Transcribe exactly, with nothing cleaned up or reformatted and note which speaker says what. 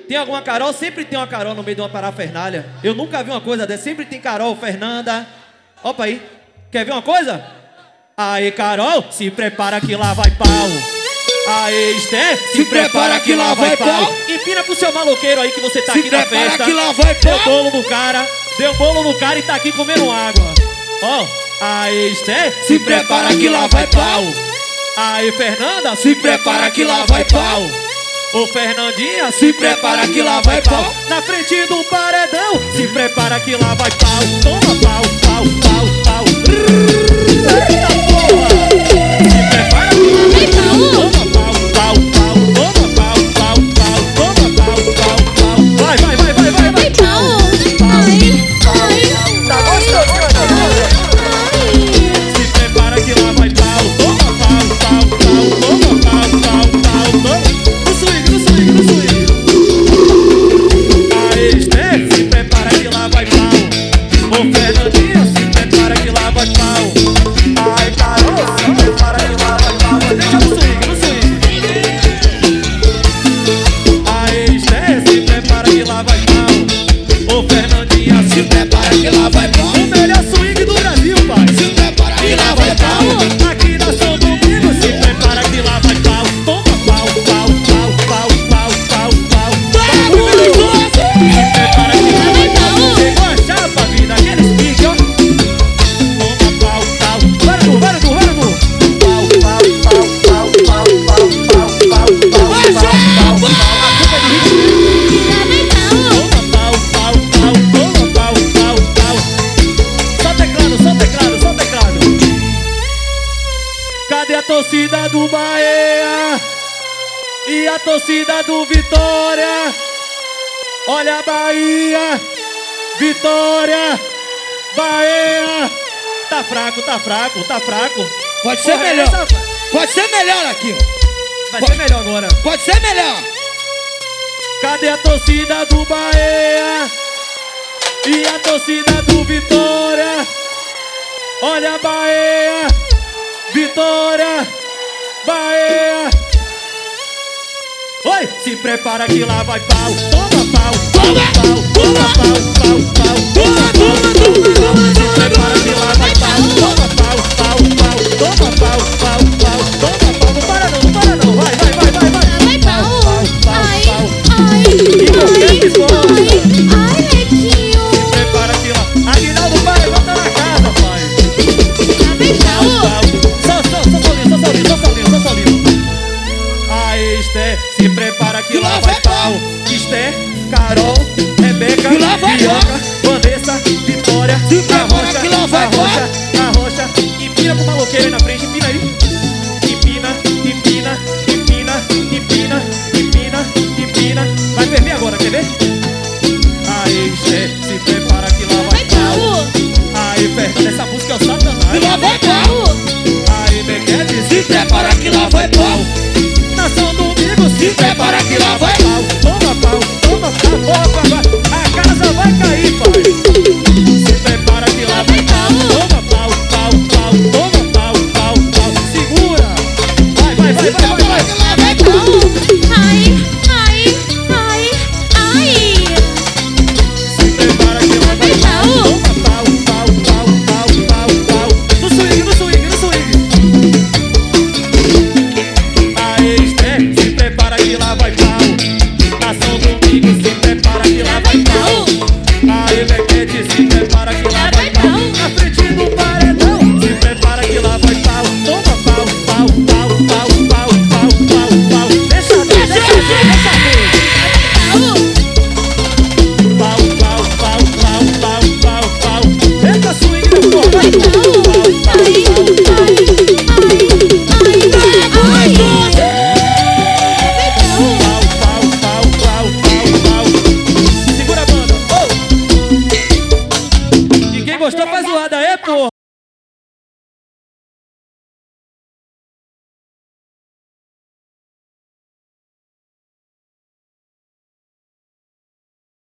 Speaker 1: Tem alguma Carol? Sempre tem uma Carol no meio de uma parafernália. Eu nunca vi uma coisa dessa. Sempre tem Carol, Fernanda. Opa aí. Quer ver uma coisa? Aê, Carol, se prepara que lá vai pau. Aê, Esté, se, se prepara que lá vai pau. pau. Empina pro seu maloqueiro aí que você tá se aqui na festa.
Speaker 2: Se prepara que lá vai pau.
Speaker 1: Deu bolo no cara, deu bolo no cara e tá aqui comendo água. Ó, oh, aê, Esté,
Speaker 2: se, se prepara que lá vai pau.
Speaker 1: Aê, Fernanda,
Speaker 2: se prepara que lá vai pau.
Speaker 1: Ô, Fernandinha,
Speaker 2: se prepara que lá vai pau.
Speaker 1: Na frente do paredão, se prepara que lá vai pau. Toma pau, pau, pau, pau. Eita porra! Se prepara que lá vai pau. Toma pau, pau, pau. Toma pau, pau, pau. Toma pau, pau, pau. Vai, vai, vai, vai, vai, vai.
Speaker 3: Pau, ai, ai,
Speaker 1: tá gostoso, se prepara que lá vai pau. Toma pau, pau, pau. Toma pau, pau, pau. Toma. No swing, no swing, no swing. Aê, Esté, se prepara que lá vai pau. Ô, Fernandinha, se prepara que lá vai pau. Ai, Carol, se prepara que lá vai pau. Deixa no swing, no swing. Aê, Esté, se prepara que lá vai pau. Ô, Fernandinha,
Speaker 2: se prepara que lá vai pau.
Speaker 1: O melhor swing do Brasil, pai.
Speaker 2: Se prepara que lá vai pau.
Speaker 1: Aqui na São Domingo, se prepara que lá vai pau. Toma pau, pau, pau, pau, pau, pau, pau. Se prepara que lá vai pau. Chegou a chapa, vida, aquele pique, ó. Toma pau, pau. Vai, Nu, vai, Nu, vai, Nu. Pau, pau, pau, pau, pau, pau, pau, pau, pau, pau, pau. A culpa é do ritmo. Toma pau, pau, pau, toma pau, pau, pau. Só teclado, só teclado, só teclado. Cadê a torcida do Bahia? E a torcida do Vitória? Olha a Bahia, Vitória, Bahia. Tá fraco, tá fraco, tá fraco.
Speaker 2: Pode ser
Speaker 1: Porra,
Speaker 2: melhor.
Speaker 1: essa-
Speaker 2: Pode ser melhor aqui.
Speaker 1: Vai ser melhor agora.
Speaker 2: Pode ser melhor.
Speaker 1: Cadê a torcida do Bahia? E a torcida do Vitória? Olha a Bahia, Vitória, Bahia. Oi, se prepara que lá vai pau. Toma pau, toma pau, toma pau, pau, pau, toma pau, toma pau. Se prepara que lá vai pau. Toma pau, pau, pau, toma pau, pau, pau, toma pau. Não para não, não para não. Vai, vai, vai, vai, vai.
Speaker 3: ai, pau,
Speaker 1: Pau, pau,
Speaker 3: ai,
Speaker 1: pau.
Speaker 3: ai,
Speaker 1: E você que gosta.
Speaker 3: ai, Lequinho.
Speaker 1: Se prepara que lá. Aguinaldo, pai, volta na casa, pai. Pau, pau. Só, só, só solinho, só solinho, só solinho, só solinho. Aê, Esté, se prepara que lá vai pau. Esté, Carol, Rebeca,
Speaker 2: Que lá vai
Speaker 1: Bianca, Vanessa, Vitória,
Speaker 2: Se prepara
Speaker 1: Arrocha,
Speaker 2: que lá vai
Speaker 1: Arrocha, Arrocha. Empina pro maloqueiro aí na frente, empina aí. Empina, empina, empina, empina, empina, empina. Vai ferver agora, quer ver? Aê, Esté, se prepara que lá vai
Speaker 3: Vai,
Speaker 1: pau.
Speaker 3: pau.
Speaker 1: Aê, Fernanda, essa música é o Satanás.
Speaker 2: Que lá vai pau.
Speaker 1: Aê, Bequete,
Speaker 2: Se prepara que lá vai pau.
Speaker 1: na São Domingo,
Speaker 2: Se prepara que lá vai
Speaker 1: pau. Toma pau, toma pau, opa, vai. A casa vai cair, pai. Se prepara que lá vai pau. Toma pau, pau, pau, toma pau, pau, pau. Segura. Vai, vai, vai, vai, vai, vai.
Speaker 2: Que lá vai pau.
Speaker 3: Ai, ai, ai, ai.
Speaker 1: Se prepara que lá vai pau. Toma pau, pau, pau, pau, pau, pau. No swing, no swing, no swing. Aê, Esté, se prepara que lá vai pau. Na São Domingo, se prepara que lá vai pau. Aê, Bequete, se prepara que lá vai pau. Na frente do paredão, se prepara que lá vai pau. Toma pau, pau, pau, pau, pau, pau, pau, pau. Deixa ver, deixa ver, deixa ver. Pau, pau, pau, pau, pau, pau, pau. Eita, swing, meu porra. Pau, pau, pau, pau. Pau, pau, pau, pau, pau, pau. Segura a banda. Oh. E quem gostou faz zoada aí, porra.